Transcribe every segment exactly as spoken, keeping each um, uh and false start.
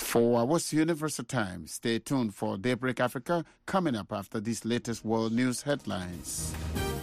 For What's Universal Time, stay tuned for Daybreak Africa coming up after these latest world news headlines.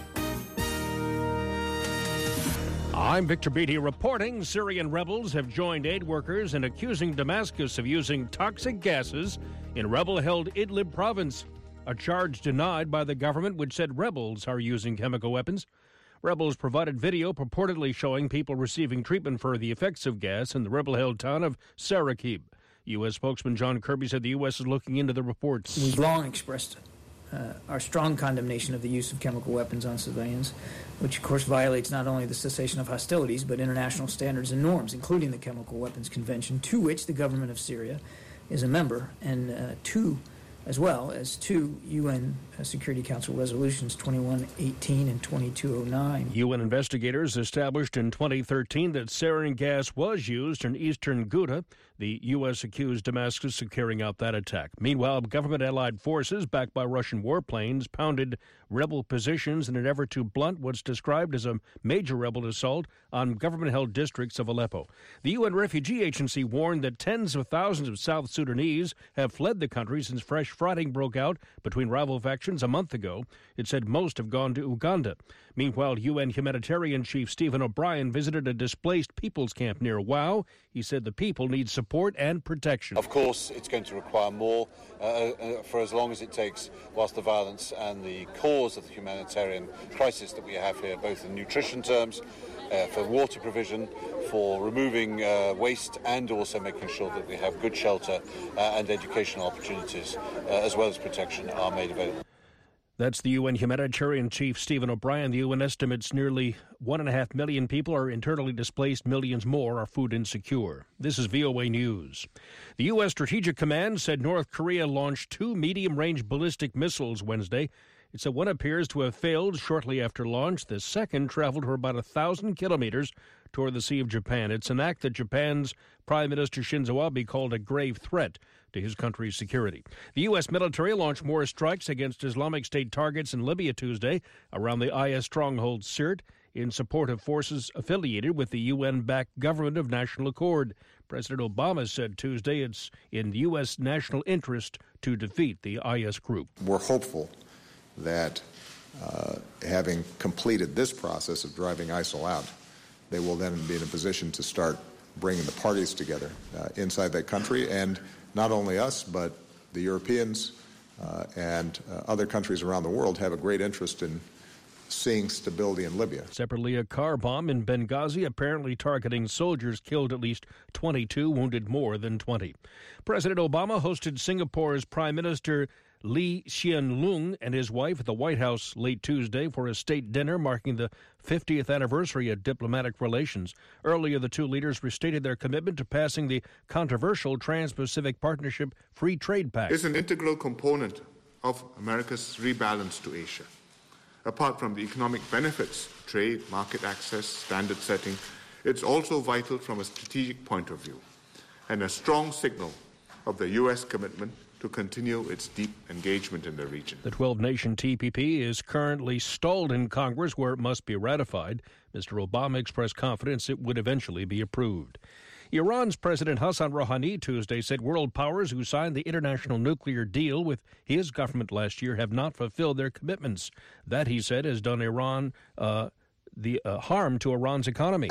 I'm Victor Beatty reporting Syrian rebels have joined aid workers in accusing Damascus of using toxic gases in rebel-held Idlib province, a charge denied by the government which said rebels are using chemical weapons. Rebels provided video purportedly showing people receiving treatment for the effects of gas in the rebel-held town of Sarakib. U S spokesman John Kirby said the U S is looking into the reports. We've long expressed uh, our strong condemnation of the use of chemical weapons on civilians, which of course violates not only the cessation of hostilities, but international standards and norms, including the Chemical Weapons Convention, to which the government of Syria is a member, and uh, two, as well as two U N Security Council resolutions, twenty-one eighteen and twenty-two oh nine. U N investigators established in twenty thirteen that sarin gas was used in eastern Ghouta. The U S accused Damascus of carrying out that attack. Meanwhile, government-allied forces, backed by Russian warplanes, pounded rebel positions in an effort to blunt what's described as a major rebel assault on government-held districts of Aleppo. The U N Refugee Agency warned that tens of thousands of South Sudanese have fled the country since fresh fighting broke out between rival factions a month ago. It said most have gone to Uganda. Meanwhile, U N humanitarian chief Stephen O'Brien visited a displaced people's camp near Wau. He said the people need support and protection. Of course, it's going to require more uh, uh, for as long as it takes, whilst the violence and the cause of the humanitarian crisis that we have here, both in nutrition terms, uh, for water provision, for removing uh, waste, and also making sure that we have good shelter uh, and educational opportunities, uh, as well as protection, are made available. That's the U N humanitarian chief Stephen O'Brien. The U N estimates nearly one and a half million people are internally displaced. Millions more are food insecure. This is V O A News. The U S Strategic Command said North Korea launched two medium-range ballistic missiles Wednesday. It said one appears to have failed shortly after launch. The second traveled for about a thousand kilometers toward the Sea of Japan. It's an act that Japan's Prime Minister Shinzo Abe called a grave threat to his country's security. The U S military launched more strikes against Islamic State targets in Libya Tuesday around the I S stronghold Sirte in support of forces affiliated with the U N-backed Government of National Accord. President Obama said Tuesday it's in U S national interest to defeat the I S group. We're hopeful that uh, having completed this process of driving ISIL out, they will then be in a position to start bringing the parties together uh, inside that country, and not only us, but the Europeans uh, and uh, other countries around the world have a great interest in seeing stability in Libya. Separately, a car bomb in Benghazi apparently targeting soldiers killed at least twenty-two, wounded more than twenty. President Obama hosted Singapore's Prime Minister Lee Hsien Loong and his wife at the White House late Tuesday for a state dinner marking the fiftieth anniversary of diplomatic relations. Earlier, the two leaders restated their commitment to passing the controversial Trans-Pacific Partnership Free Trade Pact. It's an integral component of America's rebalance to Asia. Apart from the economic benefits, trade, market access, standard setting, it's also vital from a strategic point of view and a strong signal of the U S commitment to continue its deep engagement in the region. The twelve-nation T P P is currently stalled in Congress, where it must be ratified. Mister Obama expressed confidence it would eventually be approved. Iran's President Hassan Rouhani Tuesday said world powers who signed the international nuclear deal with his government last year have not fulfilled their commitments. That, he said, has done Iran uh, the uh, harm to Iran's economy.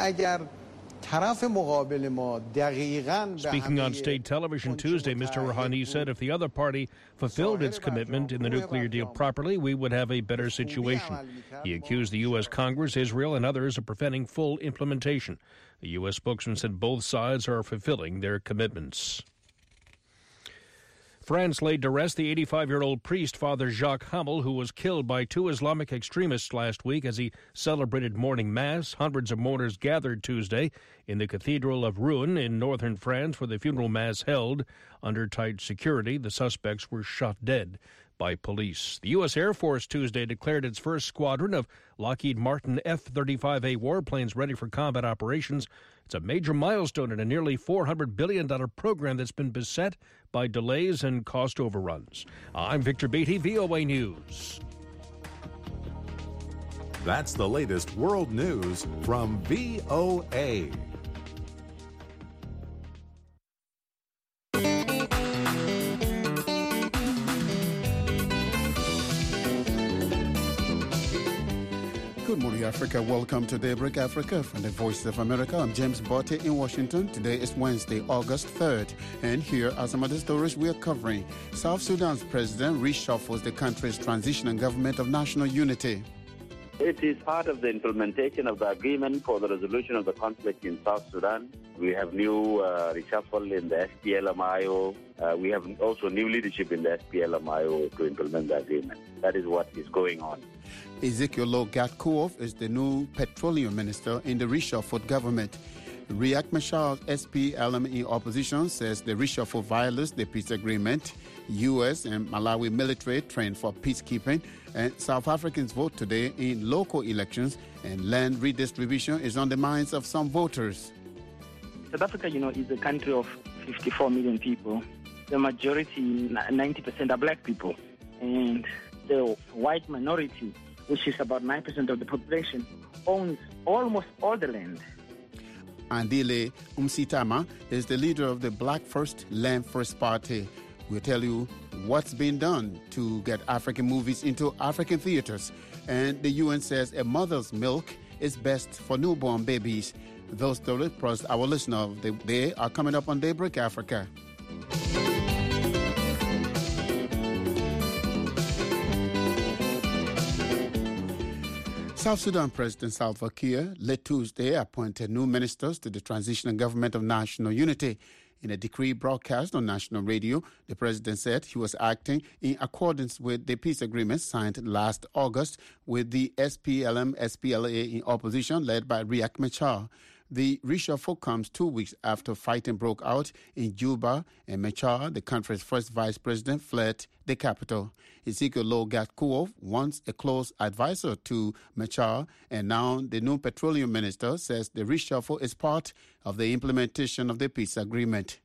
Speaking on state television Tuesday, Mister Rouhani said if the other party fulfilled its commitment in the nuclear deal properly, we would have a better situation. He accused the U S Congress, Israel, and others of preventing full implementation. The U S spokesman said both sides are fulfilling their commitments. France laid to rest the eighty-five-year-old priest, Father Jacques Hamel, who was killed by two Islamic extremists last week as he celebrated morning mass. Hundreds of mourners gathered Tuesday in the Cathedral of Rouen in northern France, where the funeral mass held under tight security. The suspects were shot dead by police. The U S Air Force Tuesday declared its first squadron of Lockheed Martin F thirty-five A warplanes ready for combat operations. It's a major milestone in a nearly four hundred billion dollars program that's been beset by delays and cost overruns. I'm Victor Beatty, V O A News. That's the latest world news from V O A. Good morning, Africa. Welcome to Daybreak Africa from the Voice of America. I'm James Botte in Washington. Today is Wednesday, August third. And here are some of the stories we are covering. South Sudan's president reshuffles the country's transitional government of national unity. It is part of the implementation of the agreement for the resolution of the conflict in South Sudan. We have new uh, reshuffle in the S P L M I O. Uh, we have also new leadership in the S P L M I O to implement the agreement. That is what is going on. Ezekiel Lo-Gatkuoth is the new petroleum minister in the reshuffled government. Riek Machar's S P L M E opposition says the reshuffle violates the peace agreement. U S and Malawi military train for peacekeeping, and South Africans vote today in local elections, and land redistribution is on the minds of some voters. South Africa, you know, is a country of fifty-four million people. The majority, ninety percent, are black people. And the white minority, which is about nine percent of the population, owns almost all the land. Andile Umsitama is the leader of the Black First, Land First Party. We'll tell you what's been done to get African movies into African theaters. And the U N says a mother's milk is best for newborn babies. Those stories plus our listener of the day are coming up on Daybreak Africa. South Sudan President Salva Kiir late Tuesday appointed new ministers to the transitional government of national unity. In a decree broadcast on national radio, the president said he was acting in accordance with the peace agreement signed last August with the S P L M S P L A in opposition led by Riek Machar. The reshuffle comes two weeks after fighting broke out in Juba, and Machar, the country's first vice president, fled the capital. Ezekiel Lo-Gatkuoth, once a close advisor to Machar, and now the new petroleum minister, says the reshuffle is part of the implementation of the peace agreement.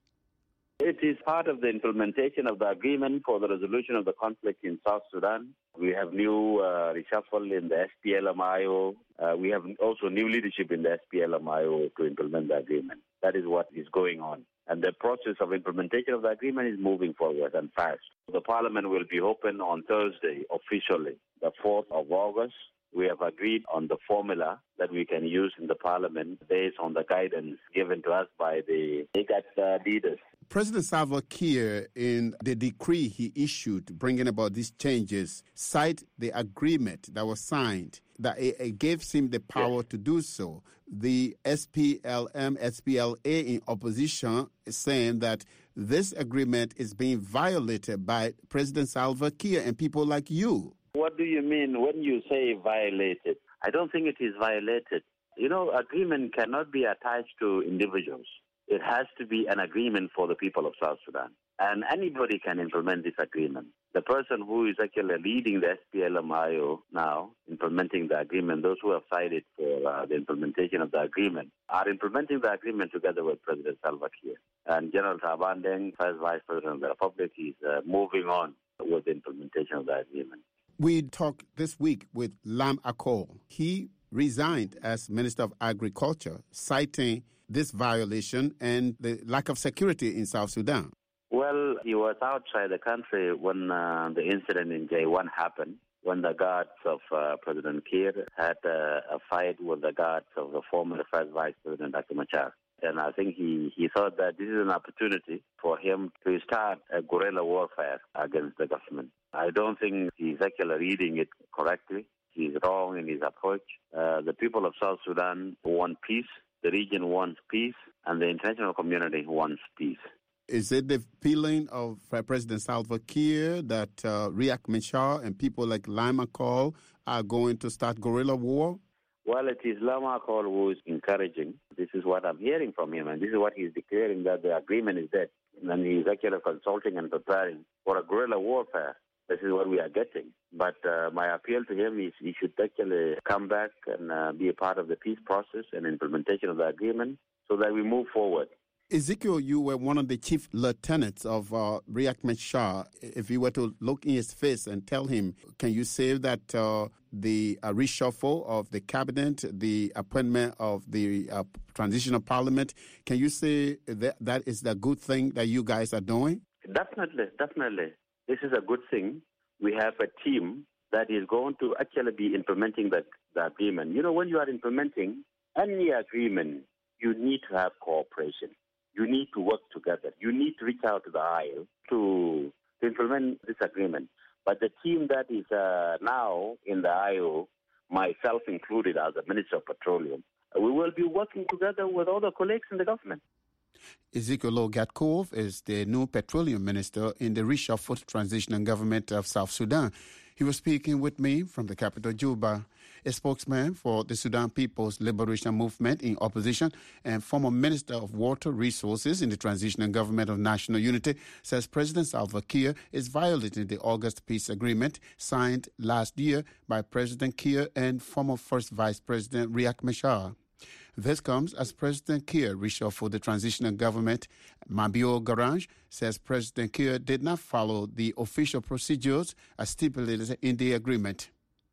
It is part of the implementation of the agreement for the resolution of the conflict in South Sudan. We have new uh, reshuffle in the S P L M I O. Uh, we have also new leadership in the S P L M I O to implement the agreement. That is what is going on. And the process of implementation of the agreement is moving forward and fast. The parliament will be open on Thursday officially, the fourth of August. We have agreed on the formula that we can use in the parliament based on the guidance given to us by the I G A D uh, leaders. President Salva Kiir, in the decree he issued bringing about these changes, cite the agreement that was signed, that it, it gives him the power yes. to do so. The S P L M, S P L A in opposition is saying that this agreement is being violated by President Salva Kiir and people like you. What do you mean when you say violated? I don't think it is violated. You know, agreement cannot be attached to individuals. It has to be an agreement for the people of South Sudan. And anybody can implement this agreement. The person who is actually leading the S P L M I O now, implementing the agreement, those who have cited for uh, the implementation of the agreement, are implementing the agreement together with President Salva Kiir. And General Taban Deng, first Vice President of the Republic, is uh, moving on with the implementation of the agreement. We talked this week with Lam Akol. He resigned as Minister of Agriculture, citing this violation and the lack of security in South Sudan. Well, he was outside the country when uh, the incident in J one happened, when the guards of uh, President Kiir had uh, a fight with the guards of the former First Vice President Doctor Machar. And I think he, he thought that this is an opportunity for him to start a guerrilla warfare against the government. I don't think he's actually reading it correctly. He's wrong in his approach. Uh, the people of South Sudan want peace. The region wants peace, and the international community wants peace. Is it the feeling of uh, President Salva Kiir that uh, Riek Machar and people like Lam Akol are going to start guerrilla war? Well, it is Lam Akol who is encouraging. This is what I'm hearing from him, and this is what he's declaring, that the agreement is dead. And he's actually consulting and preparing for a guerrilla warfare. This is what we are getting. But uh, my appeal to him is he should actually come back and uh, be a part of the peace process and implementation of the agreement so that we move forward. Ezekiel, you were one of the chief lieutenants of uh, Riek Machar. If you were to look in his face and tell him, can you say that uh, the uh, reshuffle of the cabinet, the appointment of the uh, transitional parliament, can you say that that is the good thing that you guys are doing? Definitely, definitely. This is a good thing. We have a team that is going to actually be implementing the, the agreement. You know, when you are implementing any agreement, you need to have cooperation. You need to work together. You need to reach out to the aisle to, to implement this agreement. But the team that is uh, now in the I O, myself included as the Minister of Petroleum, we will be working together with other colleagues in the government. Ezekiel Gatkov is the new petroleum minister in the reshuffled transitional government of South Sudan. He was speaking with me from the capital, Juba. A spokesman for the Sudan People's Liberation Movement in opposition and former Minister of Water Resources in the transitional government of national unity says President Salva Kiir is violating the August peace agreement signed last year by President Kiir and former First Vice President Riek Machar. This comes as President Kiir reshuffled the transitional government. Mambio Garang says President Kiir did not follow the official procedures as stipulated in the agreement.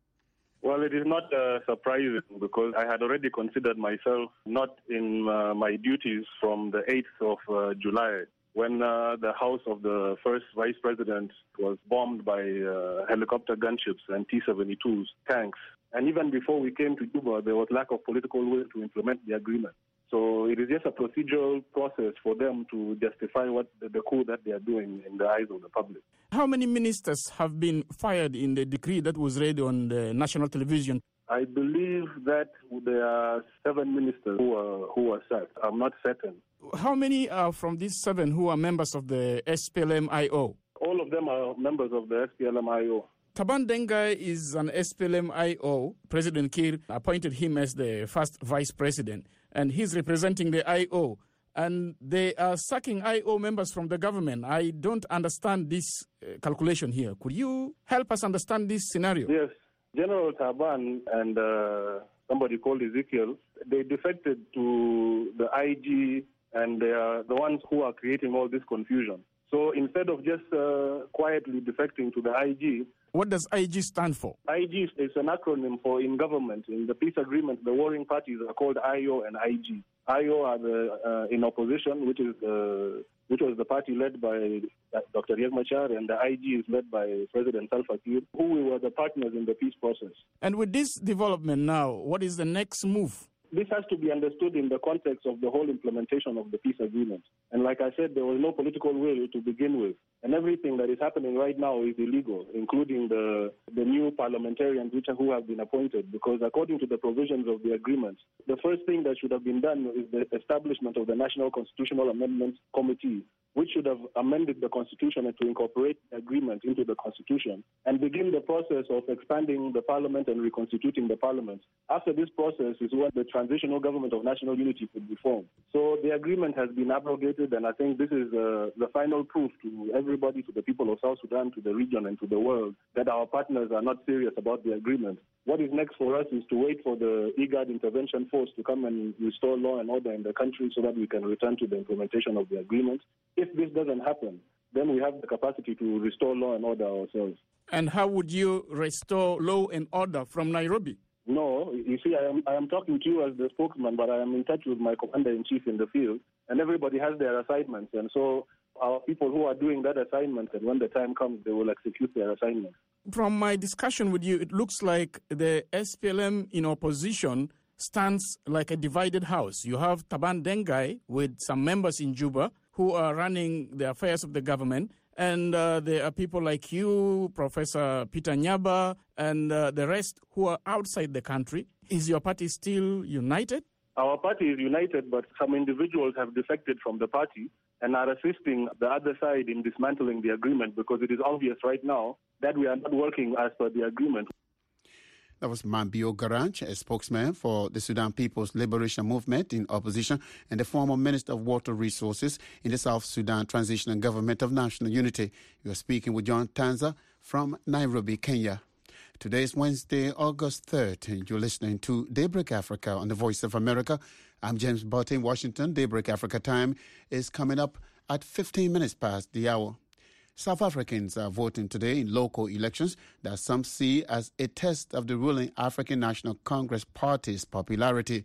Well, it is not uh, surprising because I had already considered myself not in uh, my duties from the eighth of uh, July when uh, the house of the first vice president was bombed by uh, helicopter gunships and T seventy-twos tanks. And even before we came to Juba, there was lack of political will to implement the agreement. So it is just a procedural process for them to justify what the, the coup that they are doing in the eyes of the public. How many ministers have been fired in the decree that was read on the national television? I believe that there are seven ministers who are, who are sacked. I'm not certain. How many are from these seven who are members of the S P L M I O? All of them are members of the S P L M I O. Taban Dengai is an S P L M I O. President Kiir appointed him as the first vice president, and he's representing the I O. And they are sacking I O members from the government. I don't understand this uh, calculation here. Could you help us understand this scenario? Yes. General Taban and uh, somebody called Ezekiel, they defected to the I G, and they are the ones who are creating all this confusion. So instead of just uh, quietly defecting to the I G... What does I G stand for? I G is an acronym for in government. In the peace agreement, the warring parties are called I O and I G. I O are the, uh, in opposition, which is uh, which was the party led by Doctor Riek Machar, and the I G is led by President Salva Kiir, who were the partners in the peace process. And with this development now, what is the next move? This has to be understood in the context of the whole implementation of the peace agreement. And like I said, there was no political will to begin with. And everything that is happening right now is illegal, including the, the new parliamentarians which, who have been appointed. Because according to the provisions of the agreement, the first thing that should have been done is the establishment of the National Constitutional Amendment Committee, which should have amended the Constitution and to incorporate the agreement into the Constitution and begin the process of expanding the Parliament and reconstituting the Parliament. After this process is when the Transitional Government of National Unity could be formed. So the agreement has been abrogated, and I think this is uh, the final proof to everybody, to the people of South Sudan, to the region, and to the world, that our partners are not serious about the agreement. What is next for us is to wait for the IGAD intervention force to come and restore law and order in the country so that we can return to the implementation of the agreement. If this doesn't happen, then we have the capacity to restore law and order ourselves. And how would you restore law and order from Nairobi? No, you see, I am I am talking to you as the spokesman, but I am in touch with my commander-in-chief in the field, and everybody has their assignments. And so our people who are doing that assignment, and when the time comes, they will execute their assignment. From my discussion with you, it looks like the S P L M in opposition stands like a divided house. You have Taban Dengai with some members in Juba who are running the affairs of the government. And uh, there are people like you, Professor Peter Nyaba, and uh, the rest who are outside the country. Is your party still united? Our party is united, but some individuals have defected from the party and are assisting the other side in dismantling the agreement because it is obvious right now that we are not working as per the agreement. That was Mambio Garang, a spokesman for the Sudan People's Liberation Movement in opposition and the former Minister of Water Resources in the South Sudan Transitional Government of National Unity. You are speaking with John Tanza from Nairobi, Kenya. Today is Wednesday, August third, and you're listening to Daybreak Africa on the Voice of America. I'm James Botte in Washington. Daybreak Africa time is coming up at fifteen minutes past the hour. South Africans are voting today in local elections that some see as a test of the ruling African National Congress Party's popularity.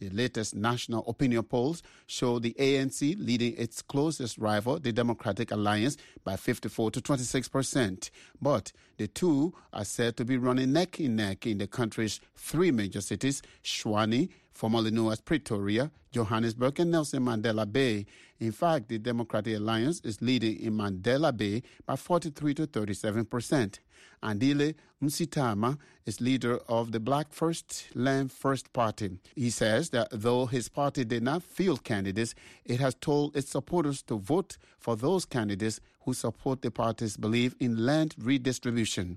The latest national opinion polls show the A N C leading its closest rival, the Democratic Alliance, by fifty-four to twenty-six percent. But the two are said to be running neck in neck in the country's three major cities, Tshwane, formerly known as Pretoria, Johannesburg, and Nelson Mandela Bay. In fact, the Democratic Alliance is leading in Mandela Bay by forty-three to thirty-seven percent. Andile Msitama is leader of the Black First, Land First Party. He says that though his party did not field candidates, it has told its supporters to vote for those candidates who support the party's belief in land redistribution.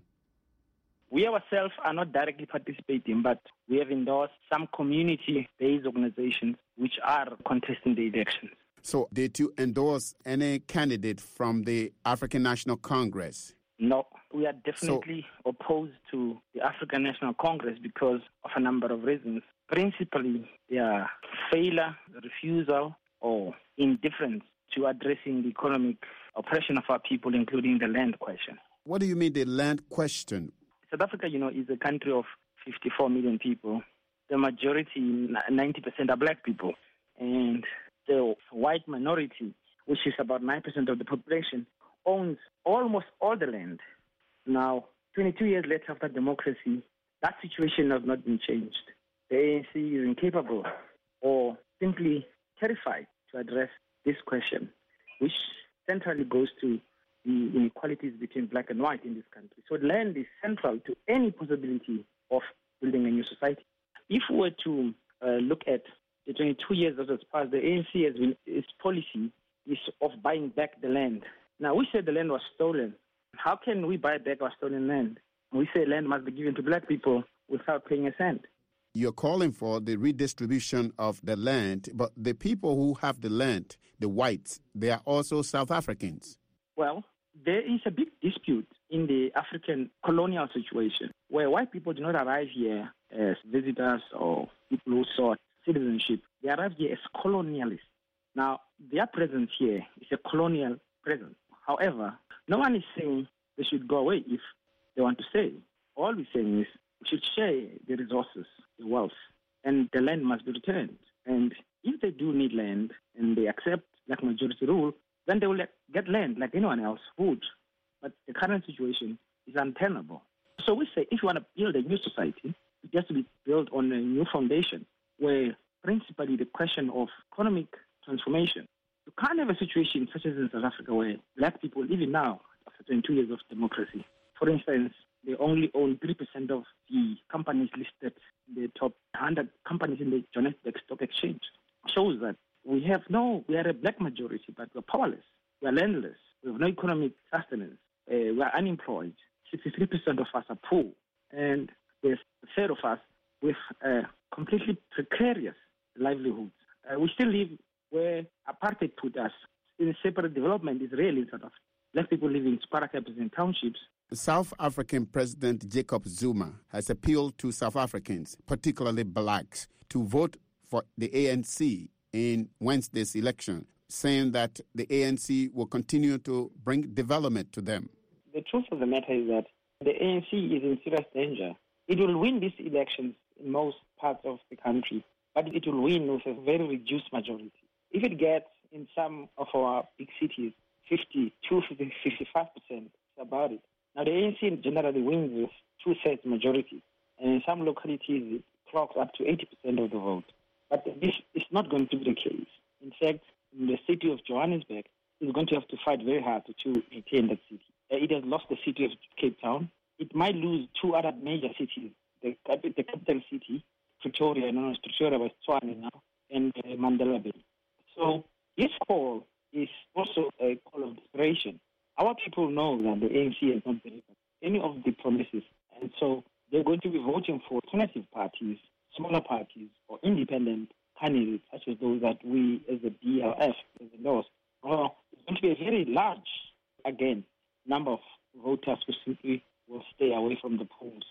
We ourselves are not directly participating, but we have endorsed some community-based organizations which are contesting the elections. So did you endorse any candidate from the African National Congress? No, we are definitely so, opposed to the African National Congress because of a number of reasons. Principally, their failure, refusal, or indifference to addressing the economic oppression of our people, including the land question. What do you mean the land question? South Africa, you know, is a country of fifty-four million people. The majority, ninety percent, are black people. And the white minority, which is about nine percent of the population, owns almost all the land. Now, twenty-two years later after democracy, that situation has not been changed. The A N C is incapable or simply terrified to address this question, which centrally goes to the inequalities between black and white in this country. So land is central to any possibility of building a new society. If we were to uh, look at the twenty-two years that has passed, the A N C has been, its policy is of buying back the land. Now, we said the land was stolen. How can we buy back our stolen land? We say land must be given to black people without paying a cent. You're calling for the redistribution of the land, but the people who have the land, the whites, they are also South Africans. Well, there is a big dispute in the African colonial situation where white people do not arrive here as visitors or people who sought citizenship. They arrive here as colonialists. Now, their presence here is a colonial presence. However, no one is saying they should go away if they want to stay. All we're saying is we should share the resources, the wealth, and the land must be returned. And if they do need land and they accept black majority rule, then they will get land like anyone else would. But the current situation is untenable. So we say if you want to build a new society, it has to be built on a new foundation where principally the question of economic transformation. You can't have a situation such as in South Africa where black people, even now, after twenty-two years of democracy, for instance, they only own three percent of the companies listed in the top one hundred companies in the Johannesburg Stock Exchange. Shows that we have no, we are a black majority, but we're powerless. We are landless. We have no economic sustenance. Uh, we are unemployed. sixty-three percent of us are poor. And there's a third of us with uh, completely precarious livelihoods. Uh, we still live where apartheid put us in separate development is really in South Africa. Black people live in squatter cabins and townships. South African President Jacob Zuma has appealed to South Africans, particularly blacks, to vote for the A N C in Wednesday's election, saying that the A N C will continue to bring development to them. The truth of the matter is that the A N C is in serious danger. It will win these elections in most parts of the country, but it will win with a very reduced majority. If it gets in some of our big cities, fifty-two, fifty-five percent, it's about it. Now, the A N C generally wins with two-thirds majority, and in some localities it clocks up to eighty percent of the vote. But this is not going to be the case. In fact, in the city of Johannesburg, it's going to have to fight very hard to retain that city. Uh, it has lost the city of Cape Town. It might lose two other major cities, the, the capital city, Pretoria, known as Pretoria by Tshwane now, and uh, Mandela Bay. So this call is also a call of desperation. Our people know that the A N C has not delivered any of the promises, and so they're going to be voting for alternative parties, smaller parties, or independent candidates, such as those that we, as the D L F, has endorsed. Or it's going to be a very large, again, number of voters who simply will stay away from the polls.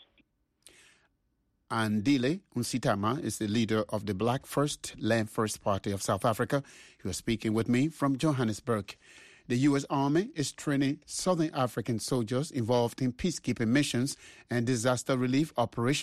Andile Msitama is the leader of the Black First, Land First Party of South Africa. He was speaking with me from Johannesburg. The U S Army is training Southern African soldiers involved in peacekeeping missions and disaster relief operations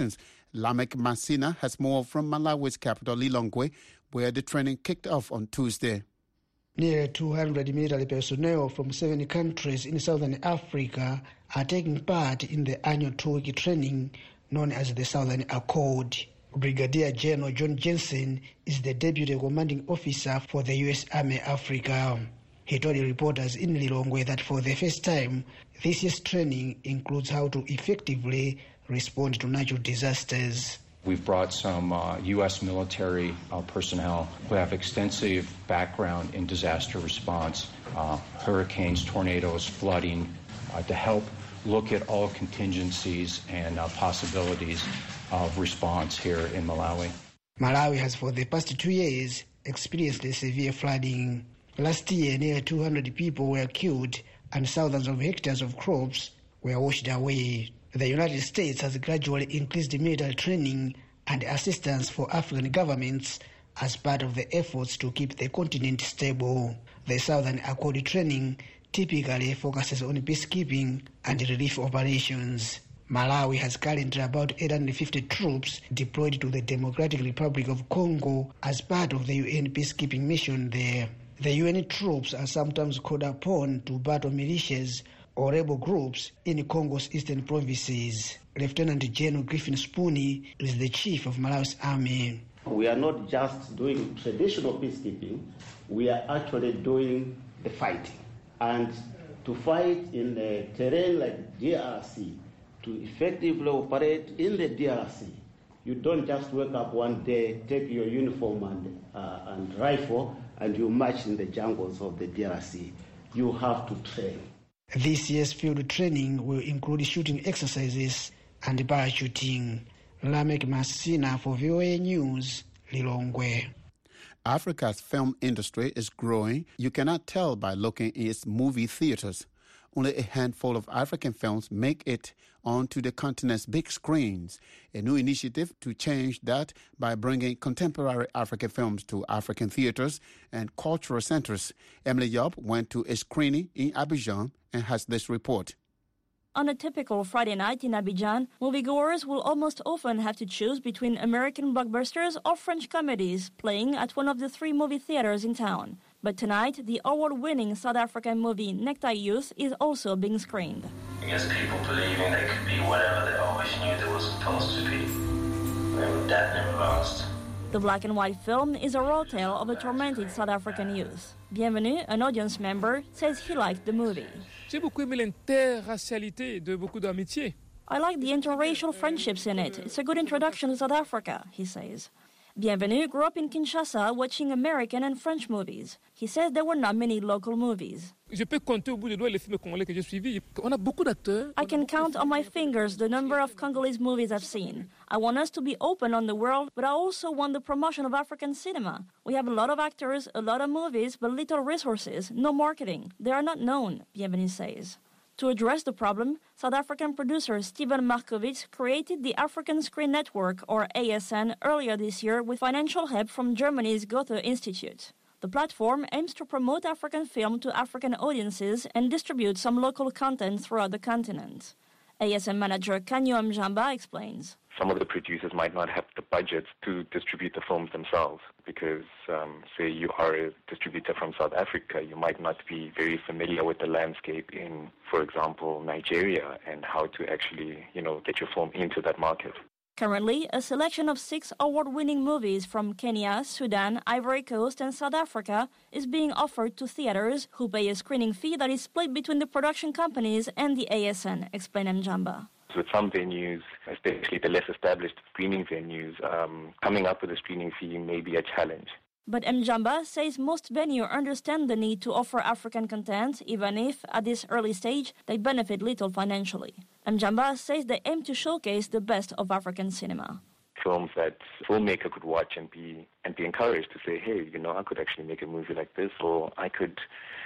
Lamek Masina has more from Malawi's capital, Lilongwe, where the training kicked off on Tuesday. Nearly two hundred military personnel from seven countries in Southern Africa are taking part in the annual two-week training known as the Southern Accord. Brigadier General John Jensen is the Deputy Commanding Officer for the U S Army Africa. He told reporters in Lilongwe that for the first time, this year's training includes how to effectively respond to natural disasters. We've brought some uh, U S military uh, personnel who have extensive background in disaster response, uh, hurricanes, tornadoes, flooding, uh, to help look at all contingencies and uh, possibilities of response here in Malawi. Malawi has for the past two years experienced a severe flooding. Last year, nearly two hundred people were killed and thousands of hectares of crops were washed away. The United States has gradually increased military training and assistance for African governments as part of the efforts to keep the continent stable. The Southern Accord training typically focuses on peacekeeping and relief operations. Malawi has currently about eight hundred fifty troops deployed to the Democratic Republic of Congo as part of the U N peacekeeping mission there. The U N troops are sometimes called upon to battle militias or rebel groups in Congo's eastern provinces. Lieutenant General Griffin Spooney is the chief of Malawi's army. We are not just doing traditional peacekeeping, we are actually doing the fighting. And to fight in a terrain like D R C, to effectively operate in the D R C, you don't just wake up one day, take your uniform and, uh, and rifle, and you march in the jungles of the D R C. You have to train. This year's field training will include shooting exercises and parachuting. Lamek Masina for V O A News, Lilongwe. Africa's film industry is growing. You cannot tell by looking in its movie theaters. Only a handful of African films make it onto the continent's big screens. A new initiative to change that by bringing contemporary African films to African theaters and cultural centers. Emily Yob went to a screening in Abidjan and has this report. On a typical Friday night in Abidjan, moviegoers will almost often have to choose between American blockbusters or French comedies playing at one of the three movie theaters in town. But tonight, the award-winning South African movie Necktie Youth is also being screened. I guess people believing they could be whatever they always knew they were supposed to be. Well, that never lasts. The black and white film is a raw tale of a tormented South African youth. Bienvenue, an audience member, says he liked the movie. J'ai beaucoup aimé l'interracialité de beaucoup d'amitié. I like the interracial friendships in it. It's a good introduction to South Africa, he says. Bienvenue grew up in Kinshasa watching American and French movies. He says there were not many local movies. Je peux compter au bout des doigts les films congolais que j'ai suivis. On a beaucoup d'acteurs. I can count on my fingers the number of Congolese movies I've seen. I want us to be open on the world, but I also want the promotion of African cinema. We have a lot of actors, a lot of movies, but little resources, no marketing. They are not known, Bienvenue says. To address the problem, South African producer Steven Markovits created the African Screen Network, or A S N, earlier this year with financial help from Germany's Goethe Institute. The platform aims to promote African film to African audiences and distribute some local content throughout the continent. A S N manager Kanyo Mjamba explains. Some of the producers might not have the budget to distribute the films themselves because, um, say, you are a distributor from South Africa, you might not be very familiar with the landscape in, for example, Nigeria and how to actually, you know, get your film into that market. Currently, a selection of six award-winning movies from Kenya, Sudan, Ivory Coast, and South Africa is being offered to theaters who pay a screening fee that is split between the production companies and the A S N, explained Mjamba. With some venues, especially the less established screening venues, um, coming up with a screening fee may be a challenge. But Mjamba says most venues understand the need to offer African content, even if, at this early stage, they benefit little financially. Mjamba says they aim to showcase the best of African cinema. Films that a filmmaker could watch and be and be encouraged to say, hey, you know, I could actually make a movie like this, or I could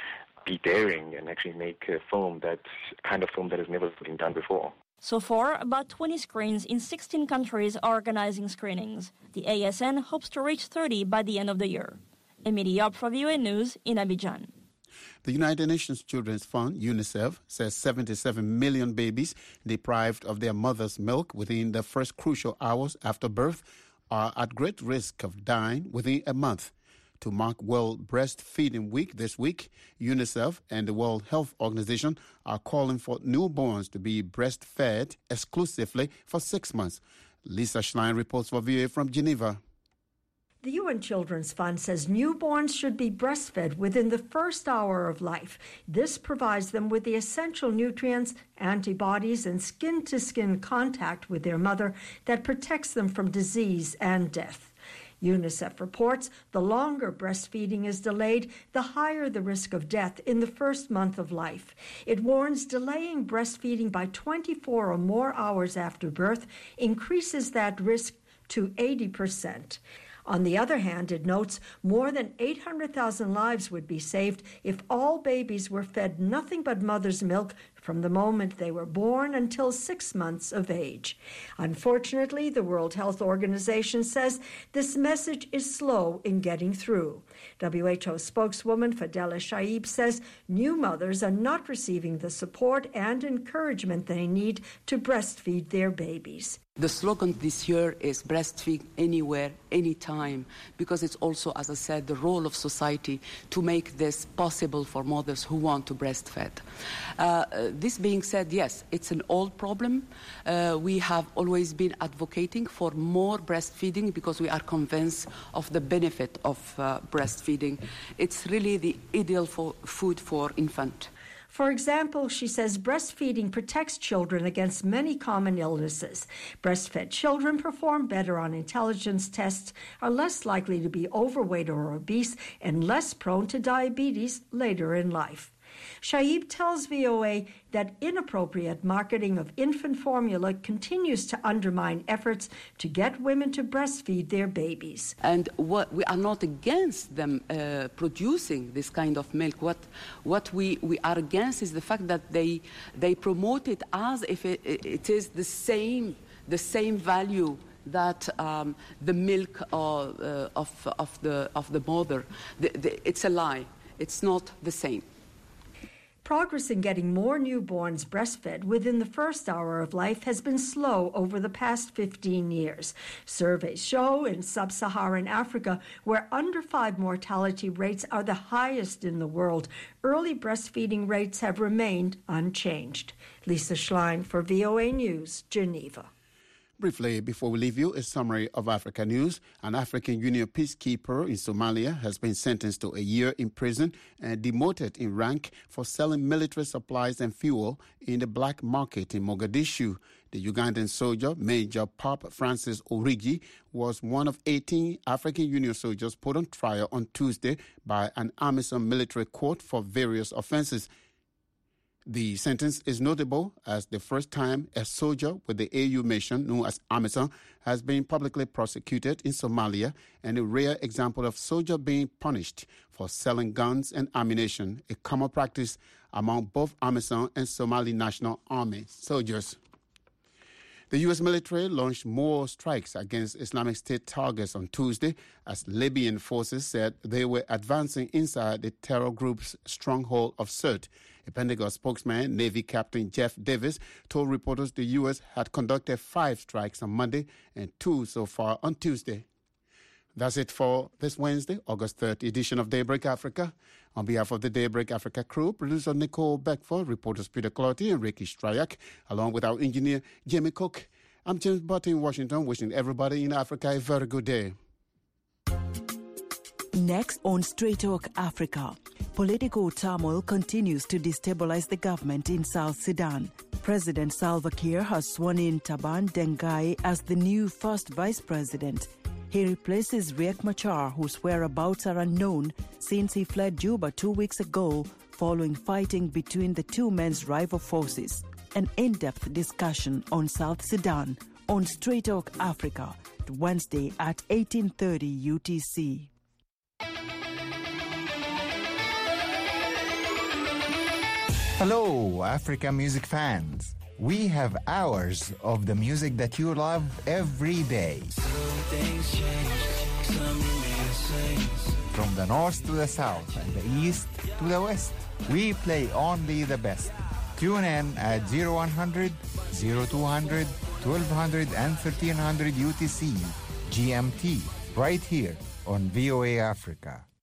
be daring and actually make a film that kind of film that has never been done before. So far, about twenty screens in sixteen countries are organizing screenings. The A S N hopes to reach thirty by the end of the year. Emilie Yob for V O A News in Abidjan. The United Nations Children's Fund, UNICEF, says seventy-seven million babies deprived of their mother's milk within the first crucial hours after birth are at great risk of dying within a month. To mark World Breastfeeding Week this week, UNICEF and the World Health Organization are calling for newborns to be breastfed exclusively for six months. Lisa Schlein reports for V O A from Geneva. The U N Children's Fund says newborns should be breastfed within the first hour of life. This provides them with the essential nutrients, antibodies, and skin-to-skin contact with their mother that protects them from disease and death. UNICEF reports the longer breastfeeding is delayed, the higher the risk of death in the first month of life. It warns delaying breastfeeding by twenty-four or more hours after birth increases that risk to eighty percent. On the other hand, it notes more than eight hundred thousand lives would be saved if all babies were fed nothing but mother's milk from the moment they were born until six months of age. Unfortunately, the World Health Organization says this message is slow in getting through. W H O spokeswoman Fadela Shaib says new mothers are not receiving the support and encouragement they need to breastfeed their babies. The slogan this year is breastfeed anywhere, anytime, because it's also, as I said, the role of society to make this possible for mothers who want to breastfeed. Uh, this being said, yes, it's an old problem. Uh, we have always been advocating for more breastfeeding because we are convinced of the benefit of uh, breastfeeding. It's really the ideal for food for infant. For example, she says breastfeeding protects children against many common illnesses. Breastfed children perform better on intelligence tests, are less likely to be overweight or obese, and less prone to diabetes later in life. Shaib tells V O A that inappropriate marketing of infant formula continues to undermine efforts to get women to breastfeed their babies. And what, we are not against them uh, producing this kind of milk. What, what we, we are against is the fact that they, they promote it as if it, it is the same, the same value that um, the milk uh, uh, of, of, the, of the mother. The, the, it's a lie. It's not the same. Progress in getting more newborns breastfed within the first hour of life has been slow over the past fifteen years. Surveys show in sub-Saharan Africa, where under five mortality rates are the highest in the world, early breastfeeding rates have remained unchanged. Lisa Schlein for V O A News, Geneva. Briefly, before we leave you, a summary of Africa news. An African Union peacekeeper in Somalia has been sentenced to a year in prison and demoted in rank for selling military supplies and fuel in the black market in Mogadishu. The Ugandan soldier, Major Pop Francis Origi, was one of eighteen African Union soldiers put on trial on Tuesday by an AMISOM military court for various offenses. The sentence is notable as the first time a soldier with the A U mission known as AMISOM has been publicly prosecuted in Somalia, and a rare example of soldier being punished for selling guns and ammunition, a common practice among both AMISOM and Somali National Army soldiers. The U S military launched more strikes against Islamic State targets on Tuesday as Libyan forces said they were advancing inside the terror group's stronghold of Sirte. A Pentagon spokesman, Navy Captain Jeff Davis, told reporters the U S had conducted five strikes on Monday and two so far on Tuesday. That's it for this Wednesday, August third edition of Daybreak Africa. On behalf of the Daybreak Africa crew, producer Nicole Beckford, reporters Peter Clotty and Ricky Strayak, along with our engineer Jamie Cook, I'm James Butt in Washington, wishing everybody in Africa a very good day. Next on Straight Talk Africa, political turmoil continues to destabilize the government in South Sudan. President Salva Kiir has sworn in Taban Dengai as the new first vice president. He replaces Riek Machar, whose whereabouts are unknown since he fled Juba two weeks ago following fighting between the two men's rival forces. An in-depth discussion on South Sudan on Straight Talk Africa, Wednesday at eighteen thirty U T C. Hello, Africa music fans. We have hours of the music that you love every day. Some things change, some remain the same. From the north to the south and the east to the west, we play only the best. Tune in at zero one hundred, zero two hundred, twelve hundred, and thirteen hundred U T C, G M T, right here on V O A Africa.